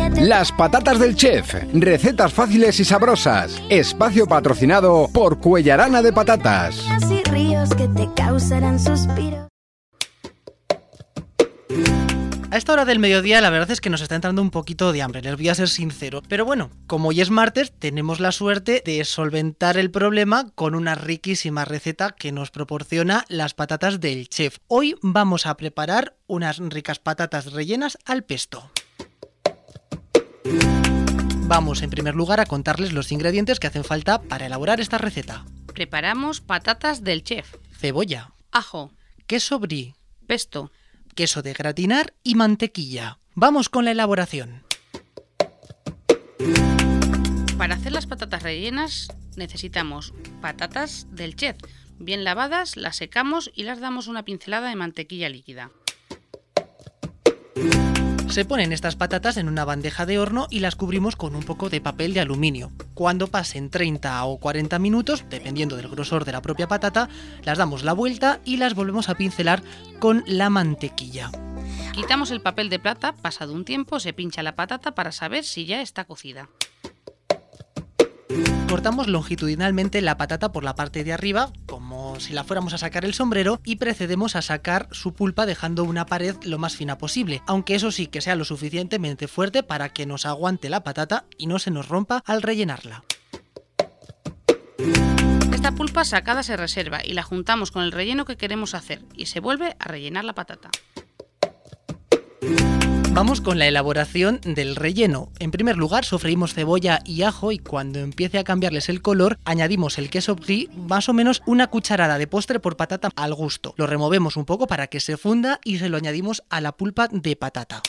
Las patatas del chef, recetas fáciles y sabrosas. Espacio patrocinado por Cuellarana de Patatas. Y ríos que te causarán suspiros. A esta hora del mediodía la verdad es que nos está entrando un poquito de hambre, les voy a ser sincero. Pero bueno, como hoy es martes, tenemos la suerte de solventar el problema con una riquísima receta que nos proporciona las patatas del chef. Hoy vamos a preparar unas ricas patatas rellenas al pesto. Vamos en primer lugar a contarles los ingredientes que hacen falta para elaborar esta receta. Preparamos patatas del chef, Cebolla, ajo, queso brie, pesto, queso de gratinar y mantequilla. Vamos con la elaboración. Para hacer las patatas rellenas necesitamos patatas del chef. Bien lavadas, las secamos y las damos una pincelada de mantequilla líquida. Se ponen estas patatas en una bandeja de horno y las cubrimos con un poco de papel de aluminio. Cuando pasen 30 o 40 minutos, dependiendo del grosor de la propia patata, las damos la vuelta y las volvemos a pincelar con la mantequilla. Quitamos el papel de plata, pasado un tiempo se pincha la patata para saber si ya está cocida. Cortamos longitudinalmente la patata por la parte de arriba, como si la fuéramos a sacar el sombrero, y procedemos a sacar su pulpa dejando una pared lo más fina posible, aunque eso sí que sea lo suficientemente fuerte para que nos aguante la patata y no se nos rompa al rellenarla. Esta pulpa sacada se reserva y la juntamos con el relleno que queremos hacer y se vuelve a rellenar la patata. Vamos con la elaboración del relleno. En primer lugar, sofreímos cebolla y ajo y cuando empiece a cambiarles el color, añadimos el queso brie, más o menos una cucharada de postre por patata al gusto. Lo removemos un poco para que se funda y se lo añadimos a la pulpa de patata.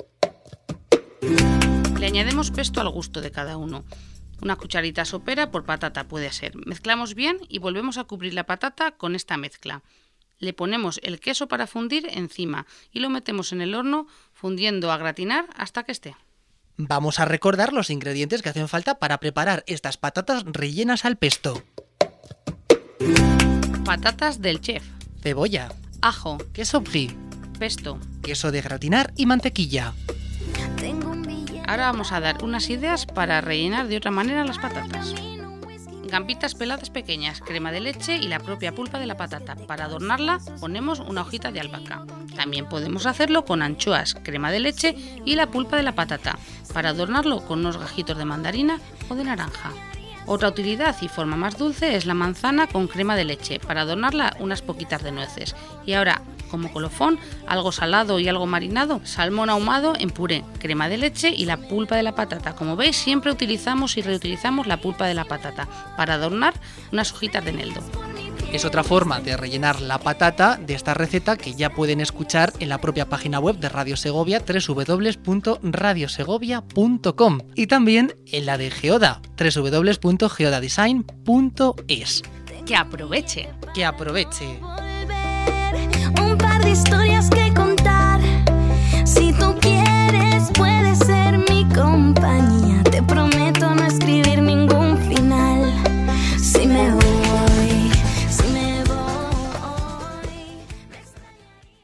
Le añadimos pesto al gusto de cada uno. Una cucharita sopera por patata puede ser. Mezclamos bien y volvemos a cubrir la patata con esta mezcla. Le ponemos el queso para fundir encima y lo metemos en el horno fundiendo a gratinar hasta que esté. Vamos a recordar los ingredientes que hacen falta para preparar estas patatas rellenas al pesto. Patatas del chef, Cebolla, ajo, queso brie, pesto. queso de gratinar y mantequilla. Ahora vamos a dar unas ideas para rellenar de otra manera las patatas. Gambitas peladas pequeñas, crema de leche y la propia pulpa de la patata. Para adornarla ponemos una hojita de albahaca. También podemos hacerlo con anchoas, crema de leche y la pulpa de la patata. Para adornarlo con unos gajitos de mandarina o de naranja. Otra utilidad y forma más dulce es la manzana con crema de leche. Para adornarla unas poquitas de nueces. Y ahora, como colofón, algo salado y algo marinado, salmón ahumado en puré, crema de leche y la pulpa de la patata. Como veis, siempre utilizamos y reutilizamos la pulpa de la patata para adornar unas hojitas de eneldo. Es otra forma de rellenar la patata de esta receta que ya pueden escuchar en la propia página web de Radio Segovia, www.radiosegovia.com, y también en la de Geoda, www.geodadesign.es. ¡Que aproveche! ¡Que aproveche! Un par de historias.